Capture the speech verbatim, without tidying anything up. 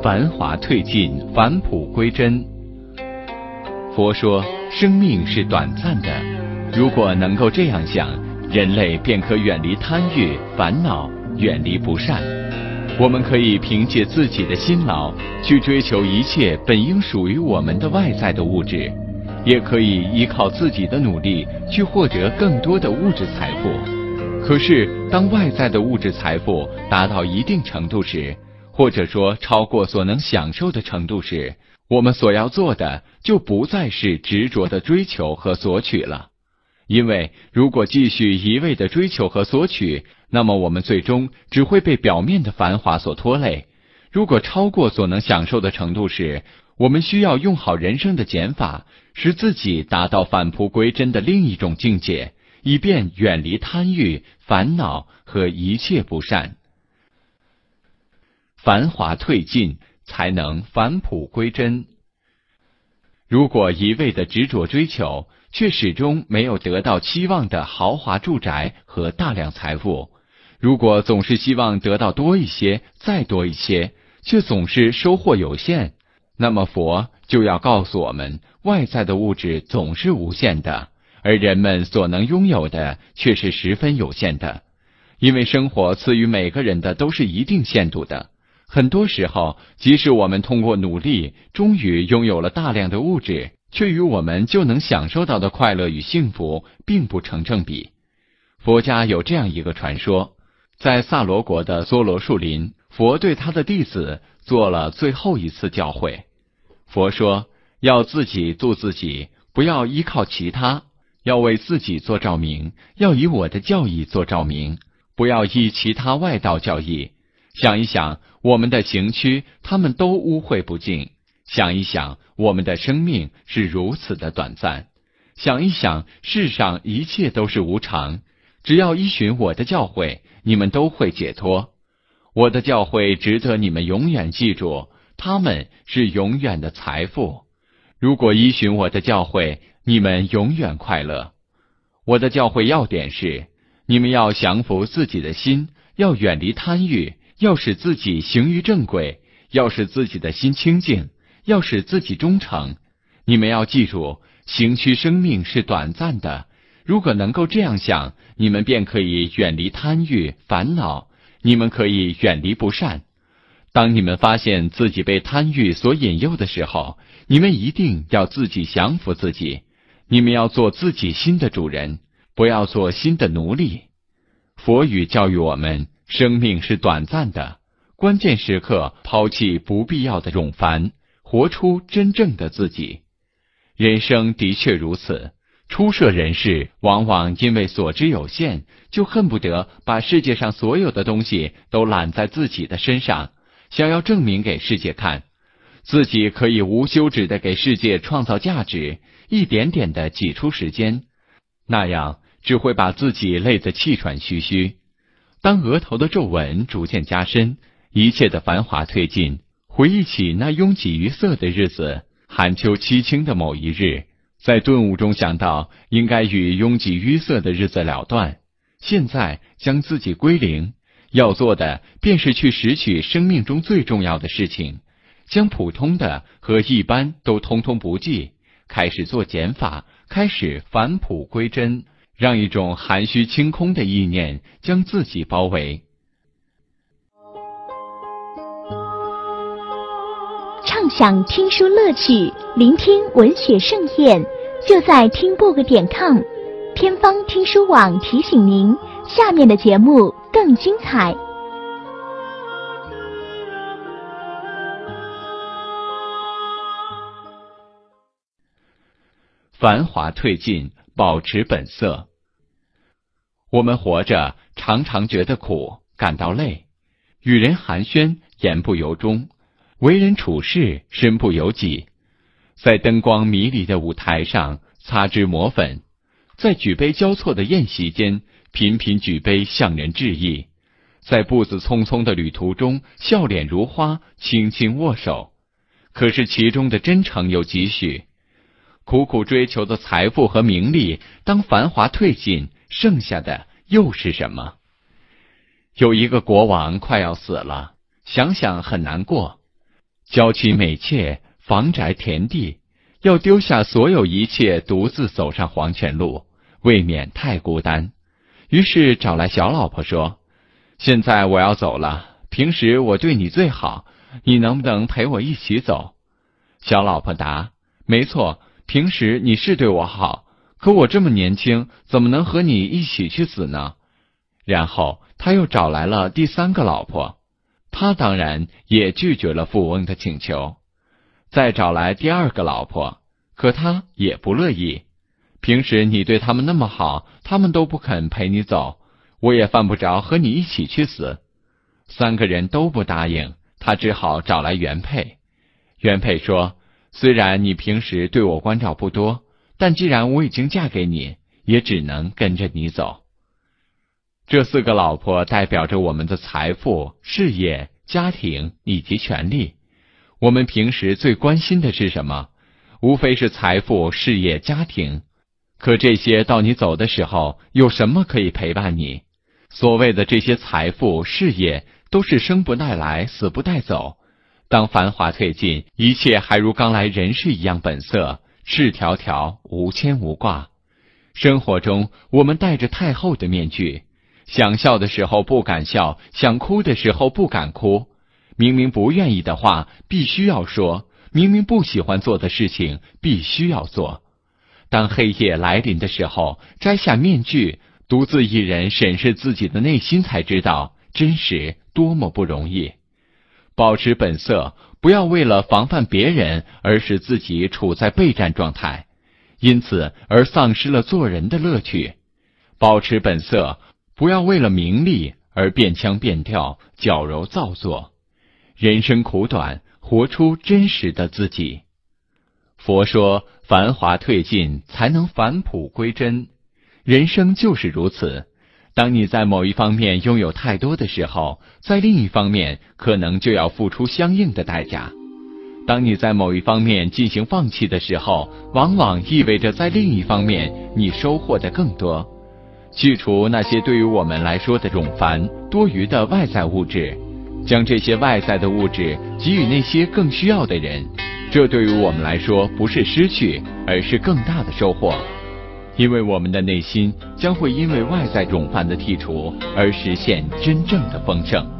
繁华褪尽，返璞归真。佛说，生命是短暂的，如果能够这样想，人类便可远离贪欲、烦恼，远离不善。我们可以凭借自己的辛劳，去追求一切本应属于我们的外在的物质，也可以依靠自己的努力，去获得更多的物质财富。可是，当外在的物质财富达到一定程度时，或者说超过所能享受的程度时，我们所要做的就不再是执着的追求和索取了。因为如果继续一味的追求和索取，那么我们最终只会被表面的繁华所拖累。如果超过所能享受的程度时，我们需要用好人生的减法，使自己达到返璞归真的另一种境界，以便远离贪欲、烦恼和一切不善。繁华褪尽，才能返璞归真。如果一味的执着追求，却始终没有得到期望的豪华住宅和大量财富，如果总是希望得到多一些，再多一些，却总是收获有限，那么佛就要告诉我们，外在的物质总是无限的，而人们所能拥有的却是十分有限的。因为生活赐予每个人的都是一定限度的，很多时候，即使我们通过努力，终于拥有了大量的物质，却与我们就能享受到的快乐与幸福并不成正比。佛家有这样一个传说，在萨罗国的梭罗树林，佛对他的弟子做了最后一次教诲。佛说，要自己度自己，不要依靠其他，要为自己做照明，要以我的教义做照明，不要依其他外道教义。想一想，我们的行区，他们都污秽不净。想一想，我们的生命是如此的短暂。想一想，世上一切都是无常。只要依循我的教诲，你们都会解脱。我的教诲值得你们永远记住，它们是永远的财富。如果依循我的教诲，你们永远快乐。我的教诲要点是，你们要降服自己的心，要远离贪欲，要使自己行于正轨，要使自己的心清净，要使自己忠诚。你们要记住，行区生命是短暂的。如果能够这样想，你们便可以远离贪欲、烦恼，你们可以远离不善。当你们发现自己被贪欲所引诱的时候，你们一定要自己降服自己。你们要做自己心的主人，不要做心的奴隶。佛语教育我们，生命是短暂的，关键时刻抛弃不必要的冗繁，活出真正的自己。人生的确如此，出世人士往往因为所知有限，就恨不得把世界上所有的东西都揽在自己的身上，想要证明给世界看，自己可以无休止地给世界创造价值，一点点地挤出时间，那样只会把自己累得气喘吁吁。当额头的皱纹逐渐加深，一切的繁华褪尽，回忆起那拥挤于色的日子，寒秋凄清的某一日，在顿悟中想到应该与拥挤淤塞的日子了断，现在将自己归零，要做的便是去拾取生命中最重要的事情，将普通的和一般都通通不计，开始做减法，开始返璞归真，让一种含虚清空的意念将自己包围。 畅享听书乐趣，聆听文学盛宴，就在听 book 点 com。 天方听书网提醒您，下面的节目更精彩。 繁华褪尽，保持本色。我们活着常常觉得苦，感到累，与人寒暄，言不由衷，为人处事，身不由己。在灯光迷离的舞台上擦脂抹粉，在举杯交错的宴席间频频举杯向人致意，在步子匆匆的旅途中笑脸如花，轻轻握手。可是其中的真诚有几许？苦苦追求的财富和名利，当繁华褪尽，剩下的又是什么？有一个国王快要死了，想想很难过。 娇妻美妾，房宅田地，要丢下所有一切，独自走上黄泉路，未免太孤单。于是找来小老婆说，现在我要走了，平时我对你最好，你能不能陪我一起走？小老婆答，没错，平时你是对我好，可我这么年轻，怎么能和你一起去死呢？然后他又找来了第三个老婆，他当然也拒绝了富翁的请求。再找来第二个老婆，可他也不乐意。平时你对他们那么好，他们都不肯陪你走，我也犯不着和你一起去死。三个人都不答应，他只好找来原配。原配说，虽然你平时对我关照不多，但既然我已经嫁给你，也只能跟着你走。这四个老婆代表着我们的财富、事业、家庭以及权利。我们平时最关心的是什么？无非是财富、事业、家庭。可这些到你走的时候，有什么可以陪伴你？所谓的这些财富、事业，都是生不带来，死不带走。当繁华褪尽，一切还如刚来人世一样本色，赤条条，无牵无挂。生活中，我们戴着太厚的面具，想笑的时候不敢笑，想哭的时候不敢哭。明明不愿意的话，必须要说；明明不喜欢做的事情，必须要做。当黑夜来临的时候，摘下面具，独自一人审视自己的内心，才知道真实多么不容易。保持本色，不要为了防范别人而使自己处在备战状态，因此而丧失了做人的乐趣。保持本色，不要为了名利而变腔变调，矫揉造作。人生苦短，活出真实的自己。佛说，繁华褪尽，才能返璞归真。人生就是如此，当你在某一方面拥有太多的时候，在另一方面可能就要付出相应的代价。当你在某一方面进行放弃的时候，往往意味着在另一方面你收获的更多。去除那些对于我们来说的冗繁多余的外在物质，将这些外在的物质给予那些更需要的人，这对于我们来说不是失去，而是更大的收获。因为我们的内心将会因为外在冗繁的剔除而实现真正的丰盛。